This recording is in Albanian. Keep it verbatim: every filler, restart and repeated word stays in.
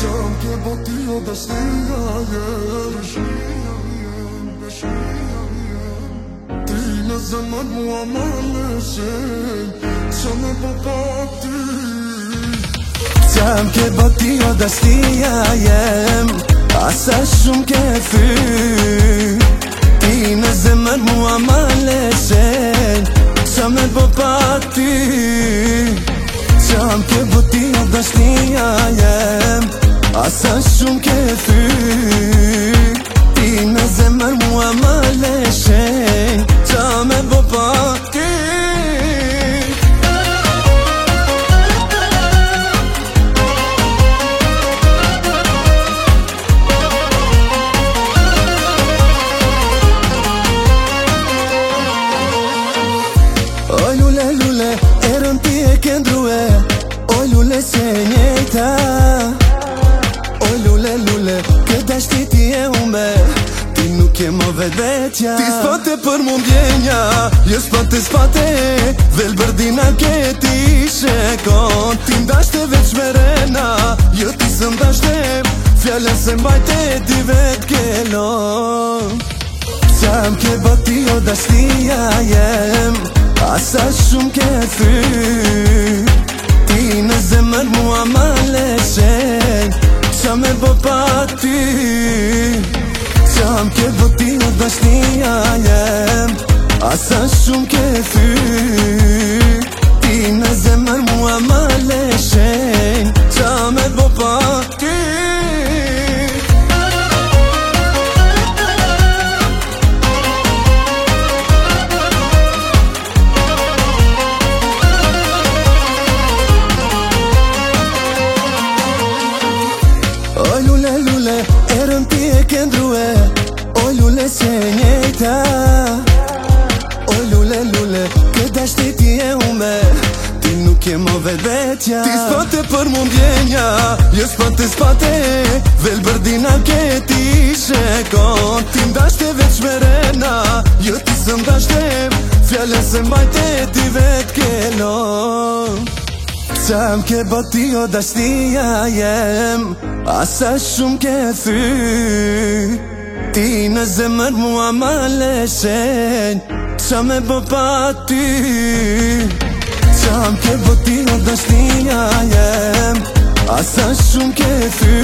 Qam ke boti o dashnia jem Ti në zemër mua më lëshen Qa me po pa ty Qam ke boti o dashnia jem Asa shumë ke thy Ti në zemër mua më lëshen Qa me po pa ty Qam ke boti o dashnia jem Asa shumë ke thy Ti në zemër mua më lëshen Qa me po pa ty Oj lule lule, erën ti e këndrue Oj lule se njejta Oj lule lule, këtë dashti ti e umbe Ti nuk e më vetvetja Ti s'pate për mu mbjenja Jo s'pate s'pate Vel bërdina ke ti shekon Ti ndashte veç me rena Jo ti së ndashte Fjallën se mbajte ti vet kelon Qam ke boti o dashtia jem Asa shumë ke thy Ti në zemër mua më lëshen Qa me po pa ty Qam ke boti o dashnia jem Asa shumë ke thy Ti në zemër mua më lëshen Qa me po pa ty Oj lule lule, erën ti e këndrue Oj lule se njejta Oj lule lule, këtë dashti ti e ume Ti nuk e më vetvetja Ti s'pate për mu mbjenja Jo s'pate s'pate Vel bërdina ke ti shekon Ti ndashte veç me rena Jo ti së ndashte Fjallën se mbajte ti vet kelon Qam ke boti o dashnia jem Asa shumë ke thy Ti në zemër mua më lëshen Qa me po pa ty Qam ke boti o dashnia jem Asa shumë ke thy